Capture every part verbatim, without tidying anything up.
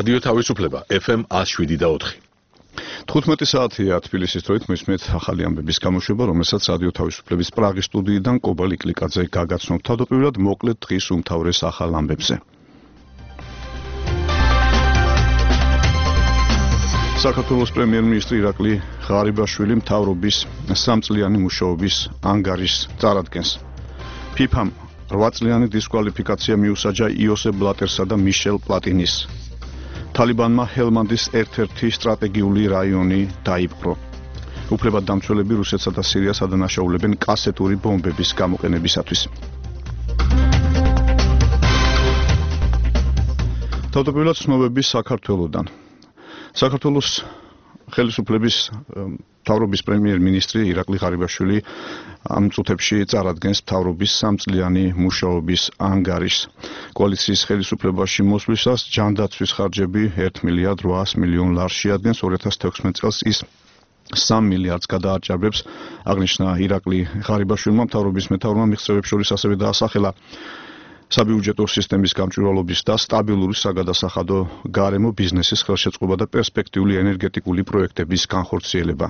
რადიო თავისუფლება ეფ ემ one oh seven და four. თხუთმეტი საათია თბილისის დროით მისმენთ ახალი ამბების გამოშვება, რომელსაც რადიო თავისუფლების პრაღის სტუდიიდან კობალ იკლიკაძე გაგაცნობთ. თავდაპირველად მოკლედ დღის უმთავრეს ახალ ამბებზე. საქართველოს პრემიერ-მინისტრი ირაკლი ღარიბაშვილი მთავრობის სამწლიანი მუშაობის ანგარიშს წარადგენს. ფიფამ რვაწლიანი დისკვალიფიკაცია მიუსაჯა იოსებ ბლატერსა და მიშელ პლატინის. თალიბანმა ჰელმანდის ერთ-ერთი სტრატეგიული რაიონი დაიპყრო. უფლებადდამცველები რუსეთსა და სირიას ადანაშაულებენ კასეტური ბომბების გამოყენებისათვის. თავდაპირველად ცნობები საქართველოდან. საქართველოს ხელისუფლების მთავრობის პრემიერ-მინისტრი ირაკლი ღარიბაშვილი ამ წუთებში წარადგენს მთავრობის სამწლიანი მუშაობის ანგარიშს. კოალიციის ხელისუფლებაში მოსვლისას ჯანდაცვის ხარჯები one მილიარდ oitmilion მილიონ ლარს შეადგენს. two thousand sixteen წელს ის three მილიარდს გადააჭარბებს. აღნიშნა ირაკლი ღარიბაშვილმა მთავრობის მეთაურმა მიღწევებს შორის ასევე დაასახელა საბიუჯეტო სისტემის გამჭვირვალობის და სტაბილური საგადასახადო გარემო, ბიზნესის ხელშეწყობა და პერსპექტიული ენერგეტიკული პროექტების განხორციელება.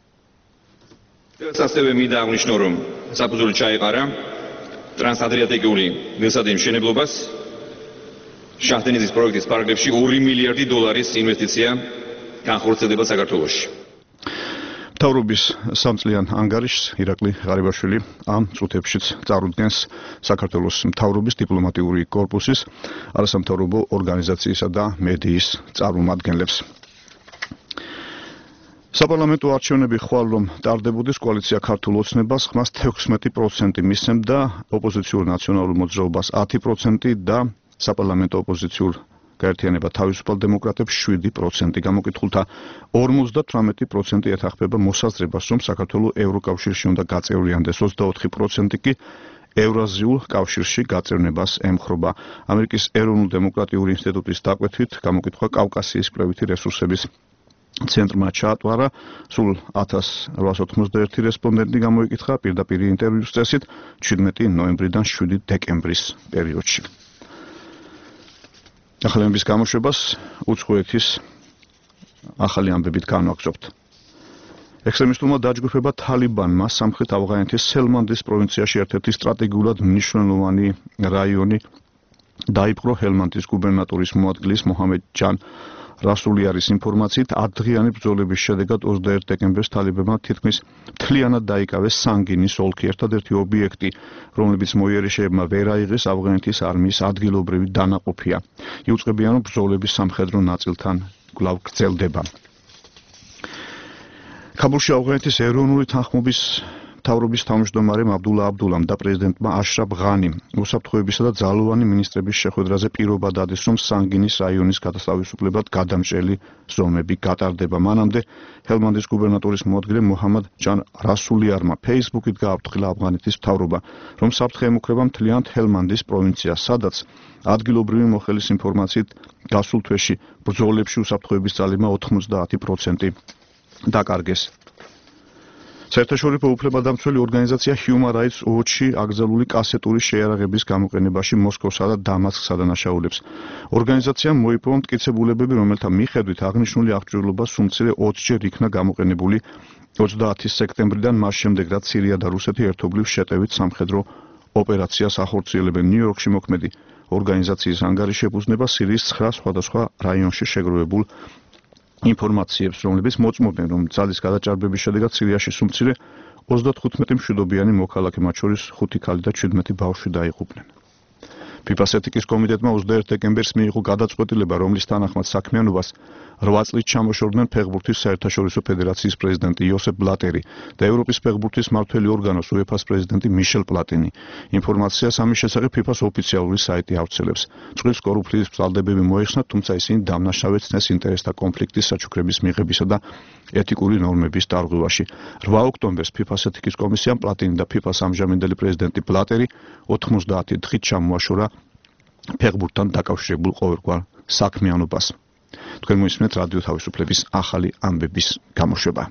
ასევე მინდა აღნიშნო, რომ საფუძველი ჩაეყარა ტრანსადრიატიკული გზადის მშენებლობას, შაჰდენიზის პროექტის პარალელში two მილიარდი დოლარის ინვესტიცია განხორციელდება საქართველოში. მთავრობის სამწლიან ანგარიშს ირაკლი ღარიბაშვილი ამ წუთებშიც წარუდგენს საქართველოს მთავრობის დიპლომატიური კორპუსის, არასამთავრობო ორგანიზაციისა და მედიის წარმომადგენლებს. საპარლამენტო არჩევნები ხვალ რომ ტარდებოდეს, კოალიცია ქართულ ოცნებას ხმას sixteen პროცენტი მისცემდა, ოპოზიციურ ნაციონალურ მოძრაობას ten პროცენტი და საპარლამენტო ოპოზიციურ გაერთიანება თავისუფალ დემოკრატებს seven პროცენტი. გამოკითხულთა fifty-eight პროცენტი ეთანხმება მოსაზრებას, რომ საქართველოს ევროკავშირში უნდა გაწევრიანდეს, twenty-four პროცენტი კი ევრაზიულ კავშირში გაწევრებას ემხრობა. ამერიკის ეროვნულ დემოკრატიული ინსტიტუტის დაკვეთით, გამოკითხვა კავკასიის კვლევითი რესურსების ცენტრმა ჩაატვარა, სულ one thousand eight hundred eighty-one რესპონდენტი გამოიკითხა პირდაპირ ინტერვიუს წესით seventeen ნოემბრიდან seven დეკემბრის პერიოდში. ახალი ამბების გამოშვებას უცხოეთის ახალი ამბებით განვაგრძობთ. ექსტრემისტულმა დაჯგუფება თალიბანმა სამხრეთ ავღანეთის ჰელმანდის პროვინციაში ერთ-ერთი სტრატეგიულად მნიშვნელოვანი რაიონი დაიპყრო. ჰელმანდის გუბერნატორის მოადგილის მოჰამედ ჯან რასულიარის ინფორმაციით, ათდღიანი ბრძოლების შედეგად twenty-first დეკემბერს თალიბანმა თითქმის მთლიანად დაიკავეს სანგინის ოლქი, ერთადერთი ობიექტი, რომლებიც მოიერიშეებმა ვერ აიღეს ავღანეთის არმიის ადგილობრივი დანაყოფია. იუწყებიან, რომ ბრძოლების სამხედრო ნაწილთან კვლავ გრძელდება. ქაბულში ავღანეთის ეროვნული თანხმობის მთავრობის თავმჯდომარემ აბდულა აბდულამ და პრეზიდენტმა აშრაფ ღანიმ უსაფრთხოებისა და ძალოვანი მინისტრების შეხვედრაზე პირობა დადეს, რომ სანგინის რაიონის გადასავისუფლებად გადამჭრელი ზომები გატარდება. მანამდე ჰელმანდის გუბერნატორის მოადგილე მოჰამედ ჯან რასულიარმა ფეისბუქით გააფრთხილა ავღანეთის მთავრობა, რომ საფრთხე ემუქრება მთლიანად ჰელმანდის პროვინციას, სადაც ადგილობრივი მოხელის ინფორმაციით გასულ თვეში ბრძოლებში უსაფრთხოების ძალებმა ninety პროცენტი დაკარგეს. საერთაშორისო უფლებადამცველი ორგანიზაცია Human Rights Watch-ი აკრძალული კასეტური შეიარაღების გამოყენებაში მოსკოვსა და დამასკს ადანაშაულებს. ორგანიზაციამ მოიპოვა მტკიცებულებები, რომელთა მიხედვით აღნიშნული აღჭურვილობა სულ mცირე twenty ჯერ იქნა გამოყენებული twenty-eighth სექტემბრიდან, მას შემდეგ, რაც სირია და რუსეთი ერთობლივ შეტევით სამხედრო ოპერაციას ახორციელებენ. ნიუ-იორკში მოქმედი ორგანიზაციის ანგარიში ეფუძნება სირიის nine სხვადასხვა რაიონში შეგროვებულ ინფორმაციებს, რომლებიც მოწმობენ, რომ ძალის გადაჭარბების შედეგად სირიაში სულ mცირე thirty-five მშვიდობიანი მოქალაქე, მათ შორის five ქალი და seventeen ბავშვი დაიღუპნენ. ფიფას ეთიკის კომიტეტმა twenty-first დეკემბერს მიიღო გადაწყვეტილება, რომლის თანახმად საქმიანობას eight წლით ჩამოშორდნენ ფეხბურთის საერთაშორისო ფედერაციის პრეზიდენტი იოსებ ბლატერი და ევროპის ფეხბურთის მმართველი ორგანოს უეფას პრეზიდენტი მიშელ პლატინი. ინფორმაციას ამის შესახებ ფიფას ოფიციალური საიტი ავრცელებს. წყლის კორუფციის ბრალდებები მოიხსნათ, თუმცა ისინი დამნაშავე ცნეს ინტერესთა კონფლიქტის საჩუქრების მიღებისა და ეთიკური ნორმების დარღვევაში. eight ოქტომბერს ფიფას ეთიკის კომისიამ პლატინი და ფიფას ამჟამინდელი პრეზიდენტი ბლატერი ninety დღით ჩამოაშორა ფეხბურთთან დაკავშირებულ ყოველგვარ საქმიანობას. თქვენ მოისმენთ რადიო თავისუფლების ახალი ამბების გამოშვება.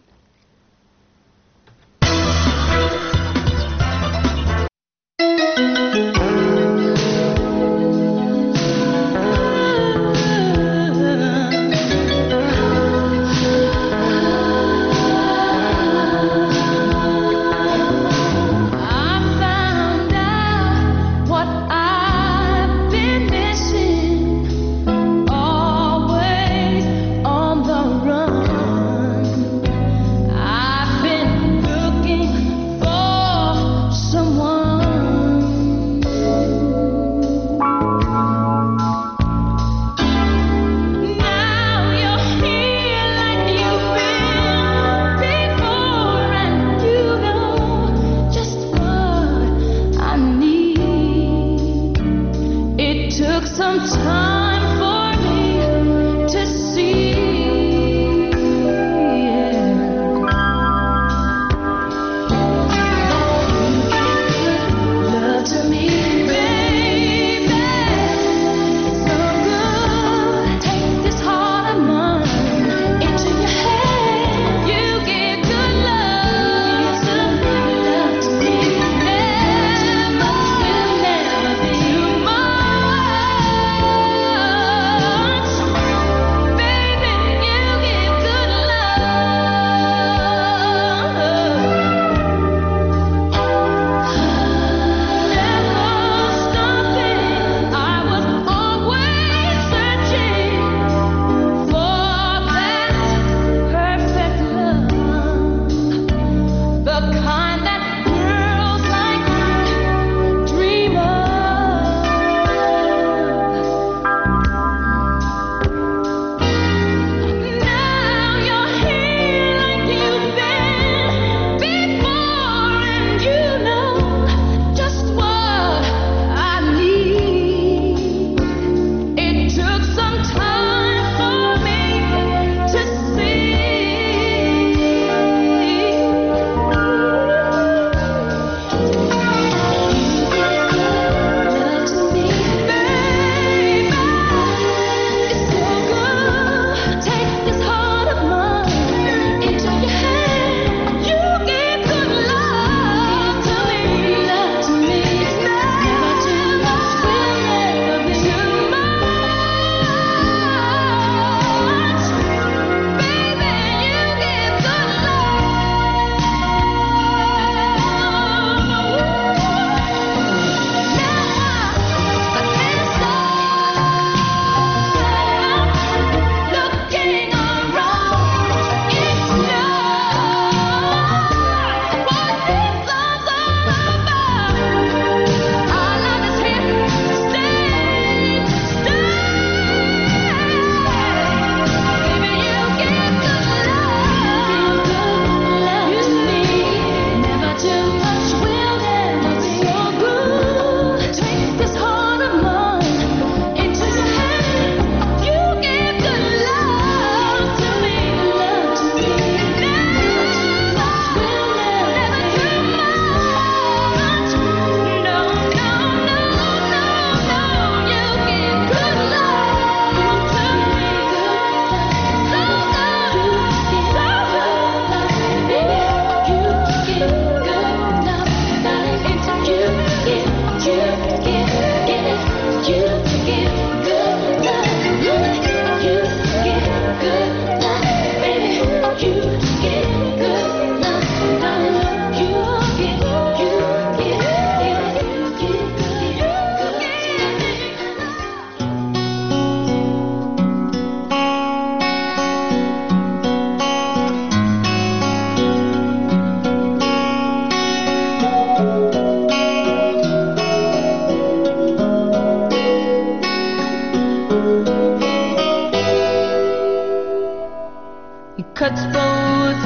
cuts both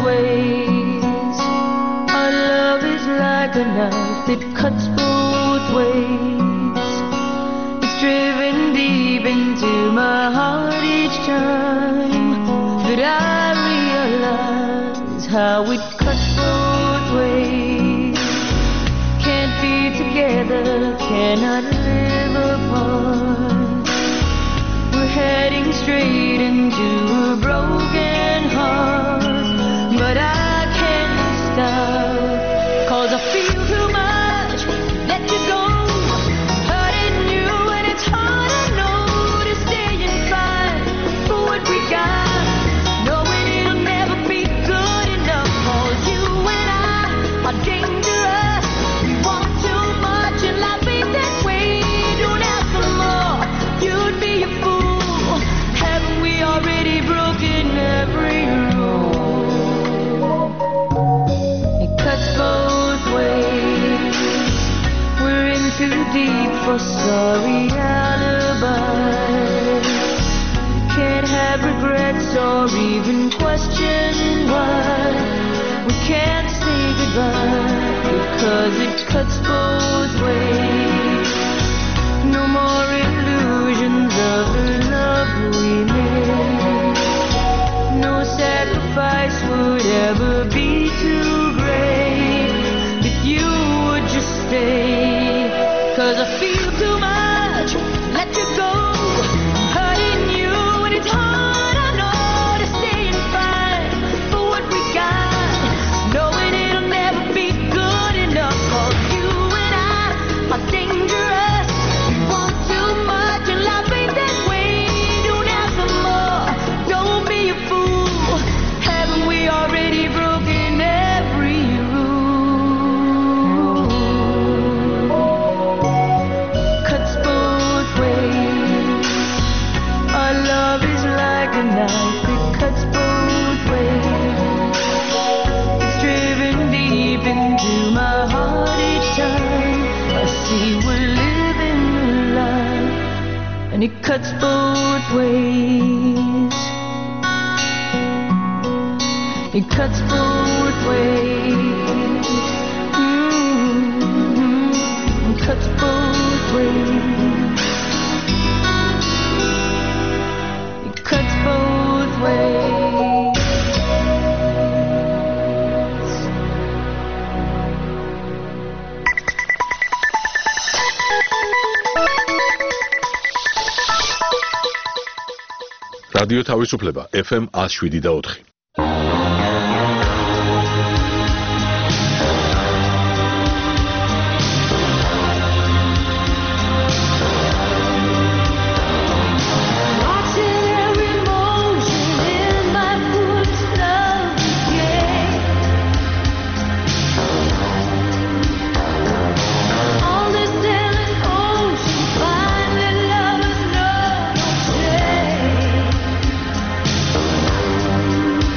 ways. Our love is like a knife that cuts both ways. It's driven deep into my heart each time that I realize how it cuts both ways. Can't be together, cannot live apart. We're heading straight into a broken heart, but I can't stop, 'cause I feel too much, let you go, hurting you, and it's hard I know to stay and fight for what we got, knowing it'll never be good enough, 'cause you and I are dangerous, we want too much and life ain't that way, don't ask for more, you'd be a fool, haven't we already broken every rule? It cuts both ways, we're in too deep for sorry alibis. Can't have regrets or even question why we can't say goodbye, because it cuts both ways. No more illusions 'cause I feel too much. Let you go, hurting you, and it's hard, I know, to stay and fight for what we got, knowing it'll never be good enough. 'Cause you and I are dangerous. We want too much, and life ain't that way. Don't ask for more, don't be a fool. Haven't we already broken every rule? Cuts both ways. Our love is like a knife, it cuts both ways. It's driven deep into my heart each time I see we're living a lie, and it cuts both ways. It cuts both ways. Mm-hmm. It cuts both ways. It cuts both ways. რადიო თავისუფლება ეფ ემ one oh seven და four. Watching every motion in my footsteps again. On this endless ocean, finding lovers no shame.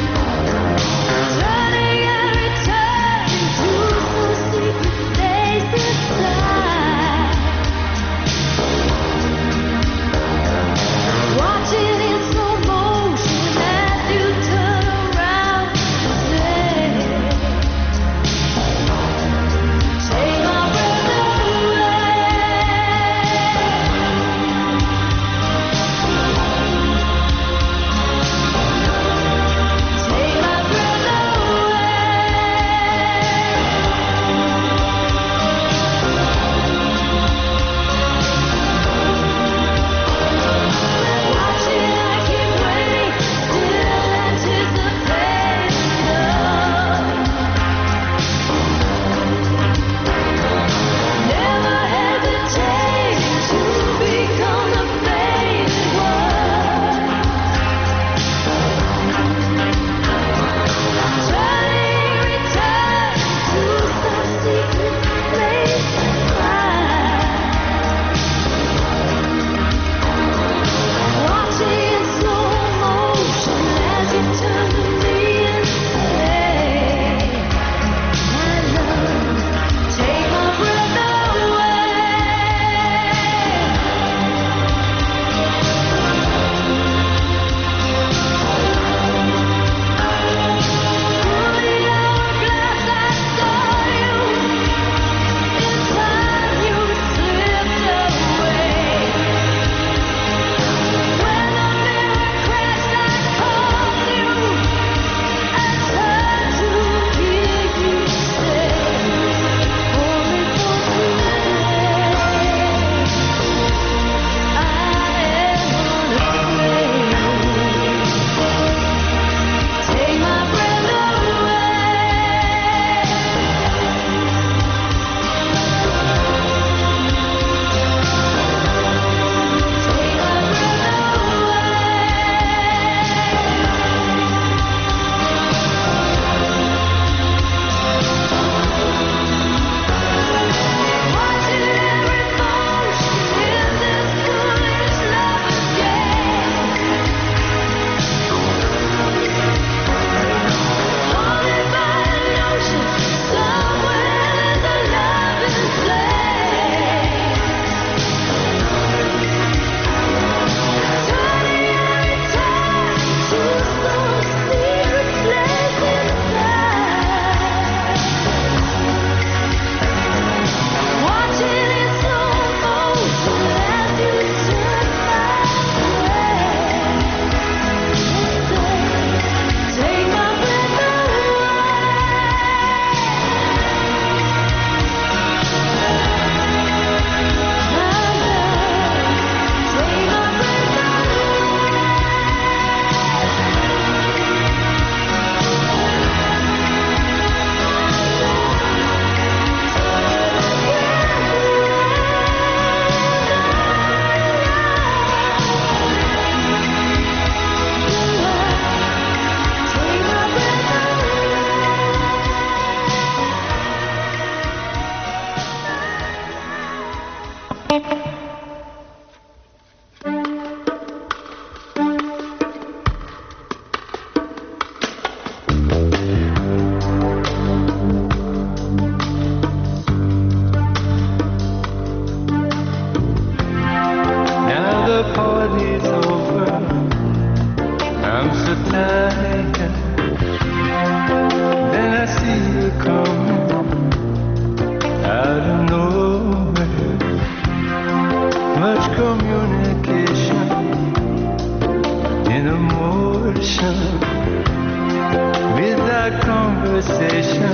communication in emotion without conversation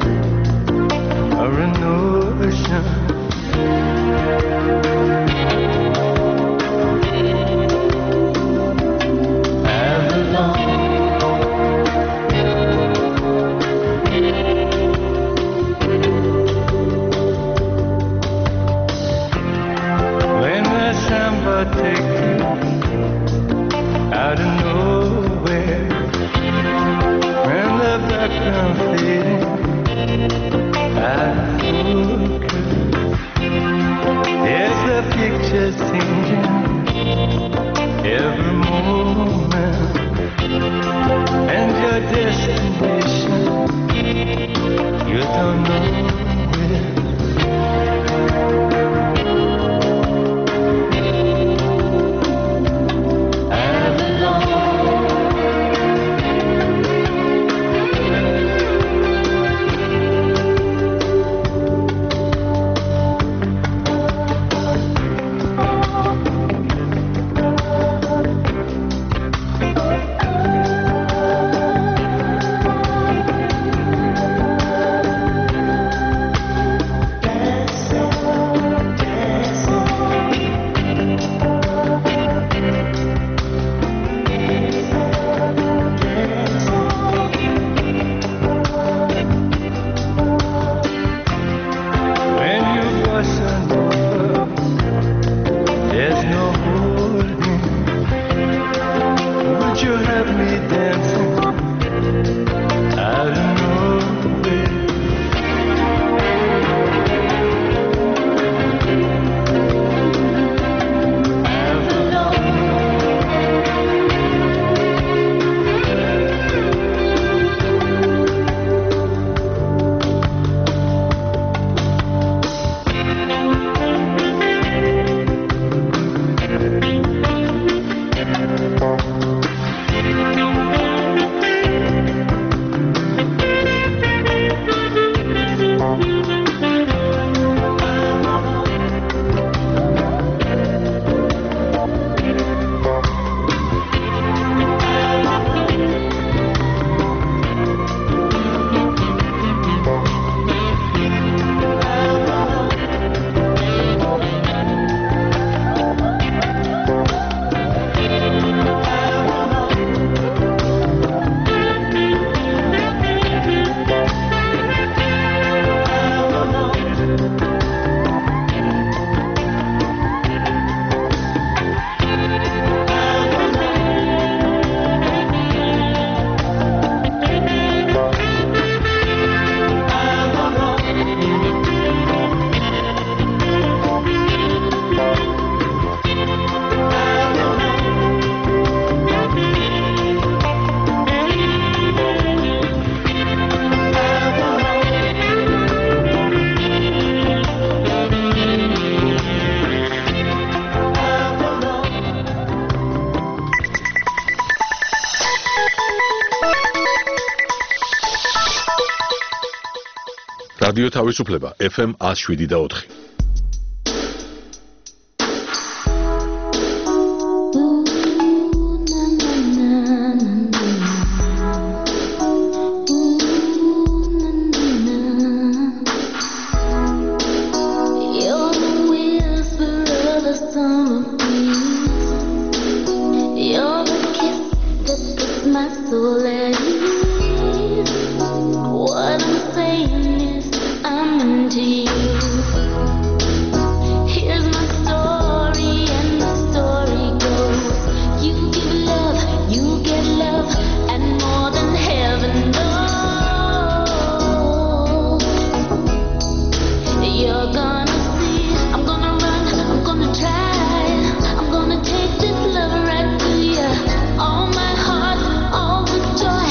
or a notion. Take you out of nowhere, when the background fading, I focus. There's the picture changing every moment, and your destination, you don't know where. რადიო თავისუფლება ეფ ემ one oh seven და four. All my heart, all the joy.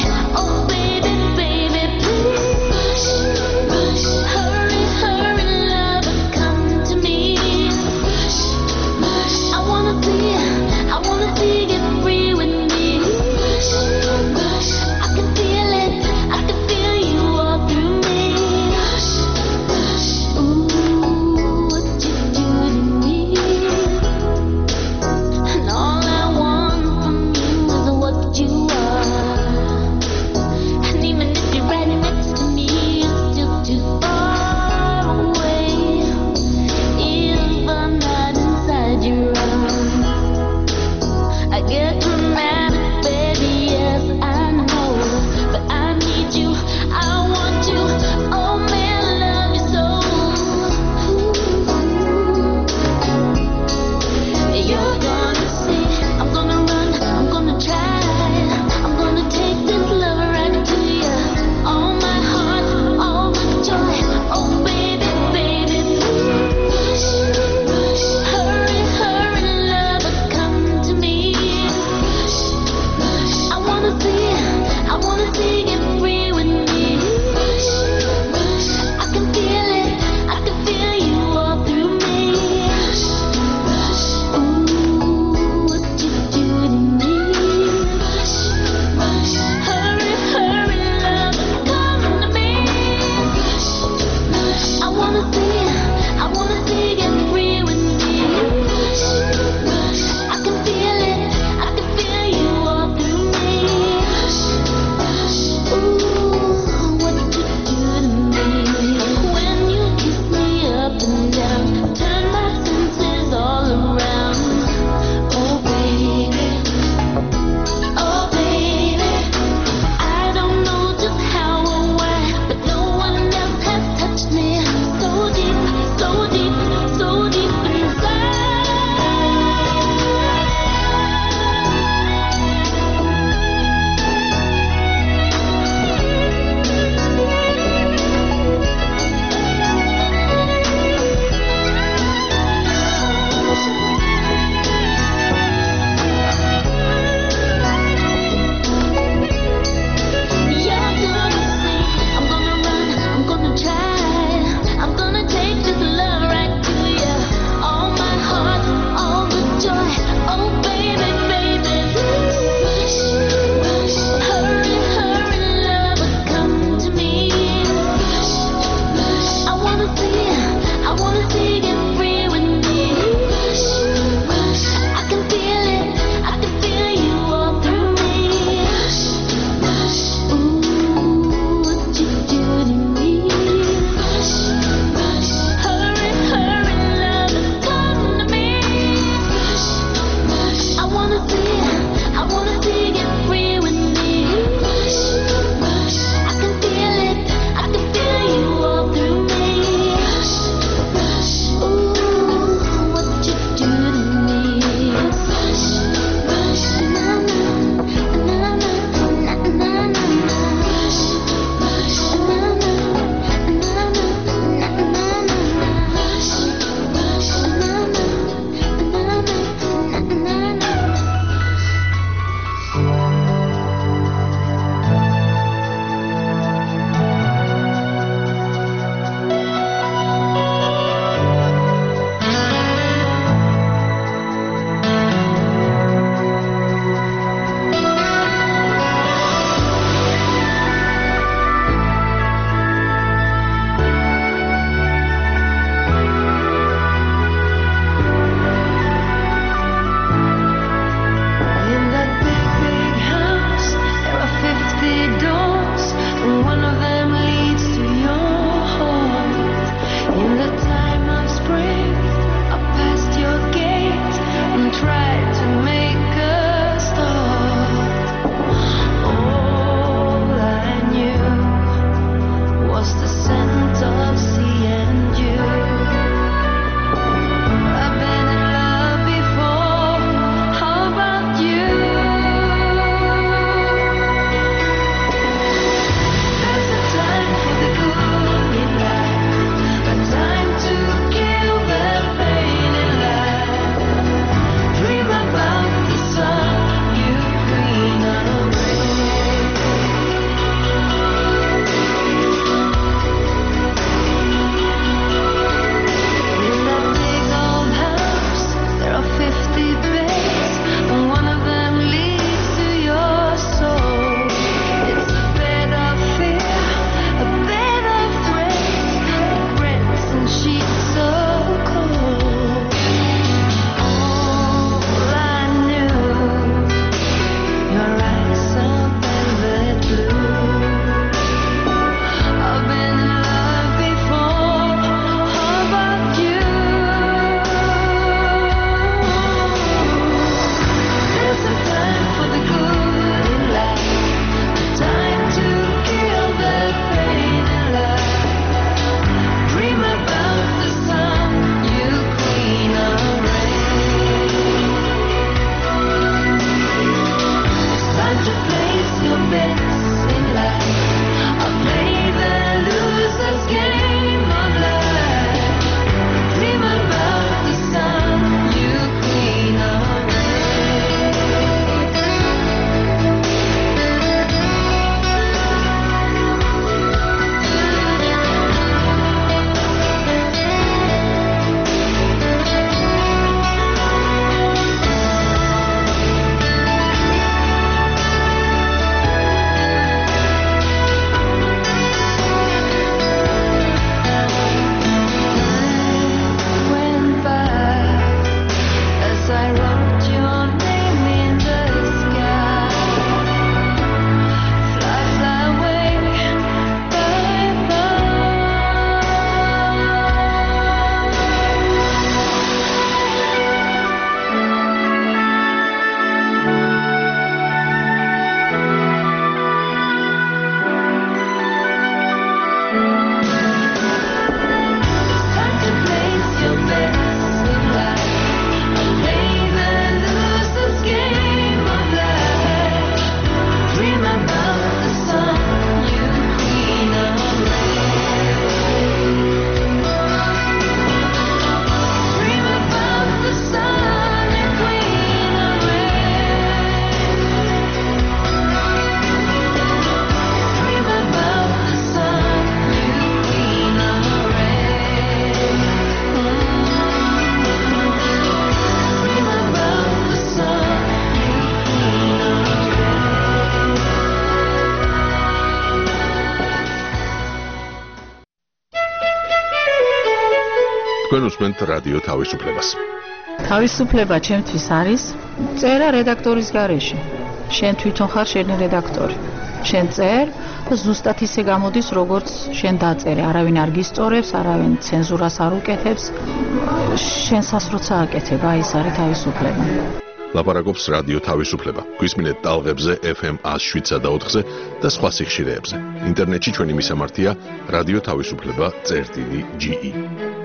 თქვენ უსმენთ რადიო თავისუფლებას. თავისუფლება ჩემთვის არის წერა რედაქტორის გარეშე. შენ თვითონ ხარ შენი რედაქტორი. შენ წერ და ზუსტად ისე გამოდის, როგორც შენ დაწერე. არავინ არ გისწორებს, არავინ ცენზურას არ უკეთებს. შენსაც როცა აკეთებ, აი ეს არის თავისუფლება. ლაპარაკობს რადიო თავისუფლება. გვისმინეთ ტალღებზე ეფ ემ one oh seven და ოთხზე და სხვა სიხშირეებზე. ინტერნეტში ჩვენი მისამართია რადიო თავისუფლება წერტილი ჯი ი.